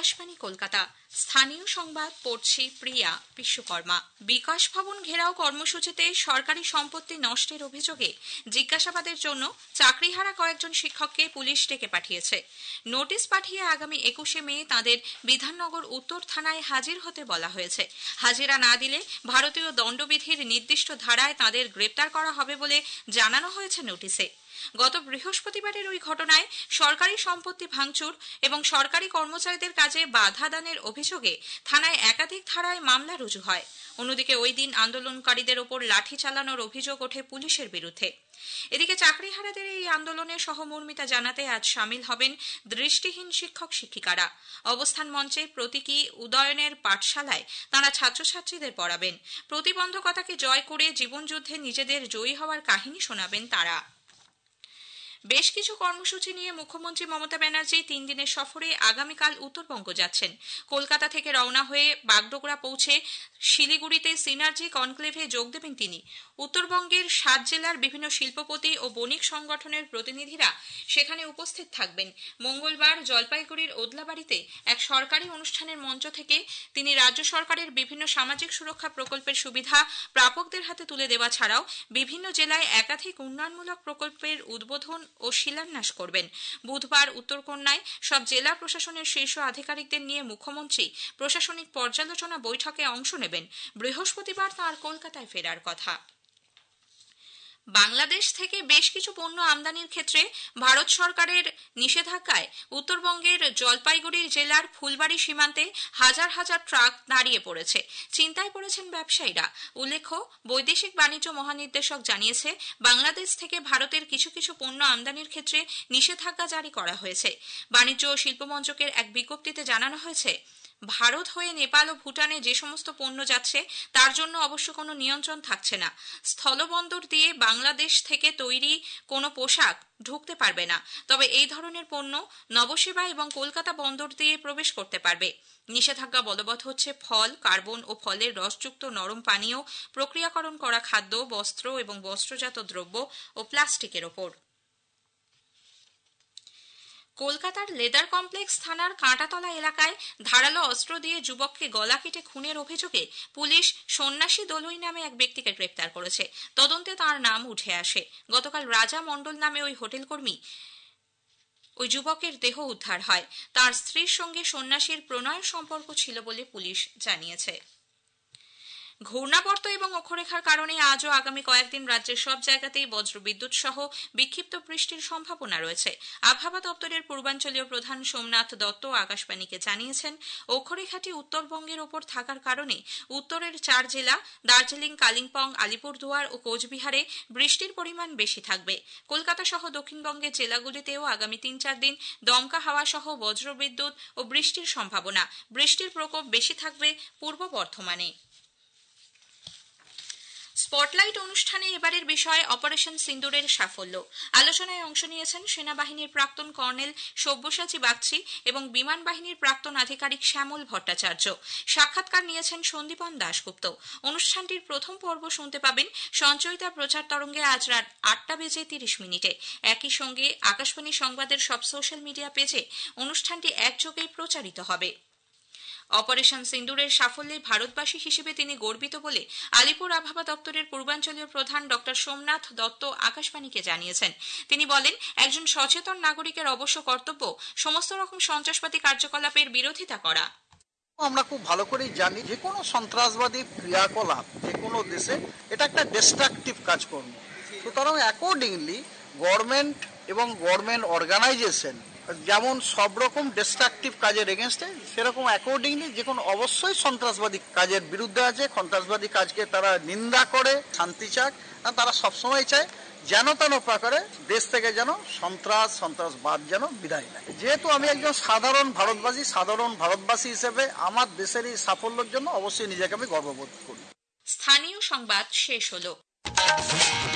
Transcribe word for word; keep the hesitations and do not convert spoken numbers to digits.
আকাশবাণী কলকাতা। স্থানীয় সংবাদ পড়ছি প্রিয়া বিশ্বকর্মা। বিকাশ ভবন ঘেরাও কর্মসূচিতে সরকারি সম্পত্তি নষ্টের অভিযোগে জিজ্ঞাসাবাদের জন্য চাকরিহারা কয়েকজন শিক্ষককে পুলিশ ডেকে পাঠিয়েছে। নোটিশ পাঠিয়ে আগামী একুশে মে তাঁদের বিধাননগর উত্তর থানায় হাজির হতে বলা হয়েছে। হাজিরা না দিলে ভারতীয় দণ্ডবিধির নির্দিষ্ট ধারায় তাঁদের গ্রেপ্তার করা হবে বলে জানানো হয়েছে নোটিশে। গত বৃহস্পতিবারের ওই ঘটনায় সরকারি সম্পত্তি ভাঙচুর এবং সরকারি কর্মচারীদের কাজে বাধা দানের অভিযোগে থানায় একাধিক ধারায় মামলা রুজু হয়। অন্যদিকে ওই দিন আন্দোলনকারীদের ওপর লাঠি চালানোর অভিযোগ ওঠে পুলিশের বিরুদ্ধে। এদিকে চাকরিহারাদের এই আন্দোলনে সহমর্মিতা জানাতে আজ সামিল হবেন দৃষ্টিহীন শিক্ষক শিক্ষিকারা। অবস্থান মঞ্চে প্রতীকী উদয়নের পাঠশালায় তাঁরা ছাত্রছাত্রীদের পড়াবেন। প্রতিবন্ধকতাকে জয় করে জীবনযুদ্ধে নিজেদের জয়ী হওয়ার কাহিনী শোনাবেন তারা। বেশ কিছু কর্মসূচি নিয়ে মুখ্যমন্ত্রী মমতা ব্যানার্জি তিন দিনের সফরে আগামীকাল উত্তরবঙ্গ যাচ্ছেন। কলকাতা থেকে রওনা হয়ে বাগডোগরা পৌঁছে শিলিগুড়িতে সিনার্জি কনক্লেভে যোগ দেবেন তিনি। উত্তরবঙ্গের সাত জেলার বিভিন্ন শিল্পপতি ও বণিক সংগঠনের প্রতিনিধিরা সেখানে উপস্থিত থাকবেন। মঙ্গলবার জলপাইগুড়ির ওদলাবাড়িতে এক সরকারি অনুষ্ঠানের মঞ্চ থেকে তিনি রাজ্য সরকারের বিভিন্ন সামাজিক সুরক্ষা প্রকল্পের সুবিধা প্রাপকদের হাতে তুলে দেওয়া ছাড়াও বিভিন্ন জেলায় একাধিক উন্নয়নমূলক প্রকল্পের উদ্বোধন ও শিলান্যাস করবেন। বুধবার উত্তরকন্যায় সব জেলা প্রশাসনের শীর্ষ আধিকারিকদের নিয়ে মুখ্যমন্ত্রী প্রশাসনিক পর্যালোচনা বৈঠকে অংশ নেবেন। বৃহস্পতিবার তাঁর কলকাতায় ফেরার কথা। বাংলাদেশ থেকে বেশ কিছু পণ্য আমদানির ক্ষেত্রে ভারত সরকারের নিষেধাজ্ঞায় উত্তরবঙ্গের জলপাইগুড়ি জেলার ফুলবাড়ি সীমান্তে হাজার হাজার ট্রাক দাঁড়িয়ে পড়েছে। চিন্তায় পড়েছেন ব্যবসায়ীরা। উল্লেখ্য, বৈদেশিক বাণিজ্য মহানির্দেশক জানিয়েছে, বাংলাদেশ থেকে ভারতের কিছু কিছু পণ্য আমদানির ক্ষেত্রে নিষেধাজ্ঞা জারি করা হয়েছে। বাণিজ্য ও শিল্প মন্ত্রকের এক বিজ্ঞপ্তিতে জানানো হয়েছে, ভারত হয়ে নেপাল ও ভুটানে যে সমস্ত পণ্য যাচ্ছে তার জন্য অবশ্য কোনো নিয়ন্ত্রণ থাকছে না। স্থলবন্দর দিয়ে বাংলাদেশ থেকে তৈরি কোনো পোশাক ঢুকতে পারবে না, তবে এই ধরনের পণ্য নবসেবা এবং কলকাতা বন্দর দিয়ে প্রবেশ করতে পারবে। নিষেধাজ্ঞা বলবৎ হচ্ছে ফল, কার্বন ও ফলের রসযুক্ত নরম পানীয়, প্রক্রিয়াকরণ করা খাদ্য, বস্ত্র এবং বস্ত্রজাত দ্রব্য ও প্লাস্টিকের ওপর। কলকাতার লেদার কমপ্লেক্স থানার কাঁটাতলা এলাকায় ধারালো অস্ত্র দিয়ে যুবককে গলা কেটে খুনের অভিযোগে পুলিশ সন্ন্যাসী দলুই নামে এক ব্যক্তিকে গ্রেপ্তার করেছে। তদন্তে তার নাম উঠে আসে। গতকাল রাজা মণ্ডল নামে ওই হোটেল কর্মী ওই যুবকের দেহ উদ্ধার হয়। তার স্ত্রীর সঙ্গে সন্ন্যাসীর প্রণয়ের সম্পর্ক ছিল বলে পুলিশ জানিয়েছে। ঘূর্ণাবর্ত এবং অক্ষরেখার কারণে আজও আগামী কয়েকদিন রাজ্যের সব জায়গাতেই বজ্রবিদ্যুৎ সহ বিক্ষিপ্ত বৃষ্টির সম্ভাবনা রয়েছে। আবহাওয়া দপ্তরের পূর্বাঞ্চলীয় প্রধান সোমনাথ দত্ত আকাশবাণীকে জানিয়েছেন, অক্ষরেখাটি উত্তরবঙ্গের ওপর থাকার কারণে উত্তরের চার জেলা দার্জিলিং, কালিম্পং, আলিপুরদুয়ার ও কোচবিহারে বৃষ্টির পরিমাণ বেশি থাকবে। কলকাতা সহ দক্ষিণবঙ্গের জেলাগুলিতেও আগামী তিন চার দিন দমকা হাওয়া সহ বজ্রবিদ্যুৎ ও বৃষ্টির সম্ভাবনা। বৃষ্টির প্রকোপ বেশি থাকবে পূর্ব বর্ধমানে। স্পটলাইট অনুষ্ঠানে এবারের বিষয় অপারেশন সিন্দুরের সাফল্য। আলোচনায় অংশ নিয়েছেন সেনাবাহিনীর প্রাক্তন কর্নেল সব্যসাচী বাগচি এবং বিমান বাহিনীর প্রাক্তন আধিকারিক শ্যামল ভট্টাচার্য। সাক্ষাৎকার নিয়েছেন সন্দীপন দাশগুপ্ত। অনুষ্ঠানটির প্রথম পর্ব শুনতে পাবেন সঞ্চয়িতা প্রচার তরঙ্গে আজ রাত আটটা বেজে তিরিশ মিনিটে। একই সঙ্গে আকাশবাণী সংবাদের সব সোশ্যাল মিডিয়া পেজে অনুষ্ঠানটি একযোগে প্রচারিত হবে। অপারেশন সিন্দুরের সাফল্যে ভারতবাসী হিসেবে তিনি গর্বিত বলে আলিপুর আবহাওয়া দপ্তরের পূর্বাঞ্চলীয় প্রধান ডক্টর সোমনাথ দত্ত আকাশবাণীকে জানিয়েছেন। তিনি বলেন, একজন সচেতন নাগরিকের অবশ্য কর্তব্য সমস্ত রকম সন্ত্রাসবাদী কার্যকলাপের বিরোধিতা করা। আমরা খুব ভালো করেই জানি যে কোনো সন্ত্রাসবাদী ক্রিয়াকলাপ যে কোনো দেশে এটা একটা ডিস্ট্রাকটিভ কাজকর্ম। সুতরাং অ্যাকর্ডিংলি গভর্নমেন্ট এবং গভর্নমেন্ট অর্গানাইজেশন যেমন সব রকম ডিস্ট্রাকটিভ কাজের এগেনস্টে, সেরকম অ্যাকর্ডিংলি যে কোনো অবশ্যই সন্ত্রাসবাদী কাজের বিরুদ্ধে আছে। সন্ত্রাসবাদী কাজকে তারা নিন্দা করে, শান্তি চাক, তারা সবসময় চায় যেন তেন প্রকারে দেশ থেকে যেন সন্ত্রাস সন্ত্রাসবাদ যেন বিদায় নেয়। যেহেতু আমি একজন সাধারণ ভারতবাসী, সাধারণ ভারতবাসী হিসেবে আমার দেশের এই সাফল্যের জন্য অবশ্যই নিজেকে আমি গর্ববোধ করি। স্থানীয় সংবাদ শেষ হলো।